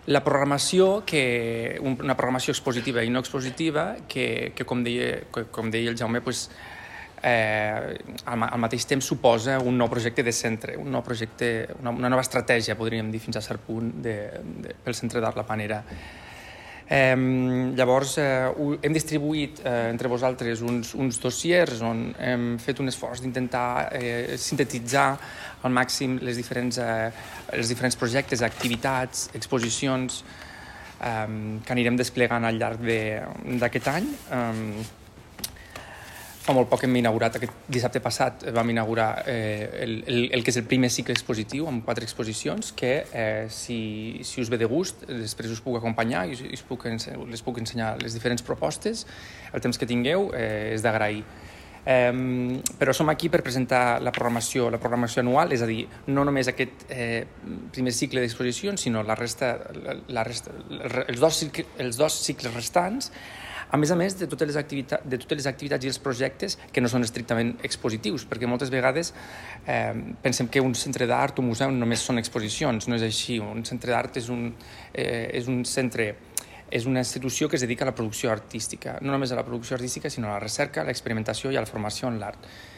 La programació, una programació expositiva i no expositiva, que com deia el Jaume, al mateix temps suposa un nou projecte de centre, un nou projecte, una nova estratègia, podríem dir, fins a cert punt, pel Centre d'Art La Panera. Llavors, hem distribuït entre vosaltres uns dossiers on hem fet un esforç d'intentar sintetitzar al màxim els diferents projectes, activitats, exposicions que anirem desplegant al llarg d'aquest any. Fa molt poc hem inaugurat, aquest dissabte passat vam inaugurar el que és el primer cicle expositiu amb 4 exposicions que si us ve de gust després us puc acompanyar i les puc ensenyar les diferents propostes. El temps que tingueu és d'agrair. Però som aquí per presentar la programació anual, és a dir, no només aquest primer cicle d'exposicions, sinó els dos cicles restants, a més de totes les activitats i els projectes que no són estrictament expositius, perquè moltes vegades pensem que un centre d'art o un museu només són exposicions. No és així. Un centre d'art és una institució que es dedica a la producció artística, no només a la producció artística, sinó a la recerca, a l'experimentació i a la formació en l'art.